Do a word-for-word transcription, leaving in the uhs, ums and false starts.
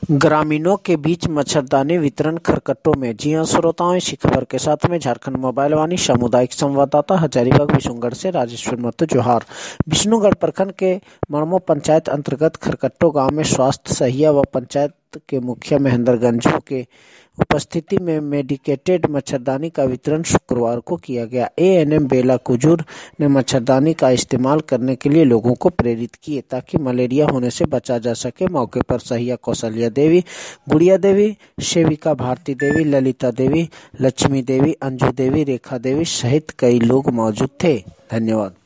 ग्रामीणों के बीच मच्छरदानी वितरण खरकट्टों में। जी हां श्रोताओं, इसी खबर के साथ में झारखंड मोबाइल वाणी सामुदायिक संवाददाता हजारीबाग विष्णुगढ़ से राजेश्वर महतो जोहार। विष्णुगढ़ प्रखंड के मड़मो पंचायत अंतर्गत खरकट्टो गांव में स्वास्थ्य सहिया व पंचायत के मुखिया महेंद्र गंजू के उपस्थिति में मेडिकेटेड मच्छरदानी का वितरण शुक्रवार को किया गया। एएनएम बेला कुजूर ने मच्छरदानी का इस्तेमाल करने के लिए लोगों को प्रेरित किए ताकि मलेरिया होने से बचा जा सके। मौके पर सहिया कौशल्या देवी, गुड़िया देवी, सेविका भारती देवी, ललिता देवी, लक्ष्मी देवी, अंजू देवी, रेखा देवी सहित कई लोग मौजूद थे। धन्यवाद।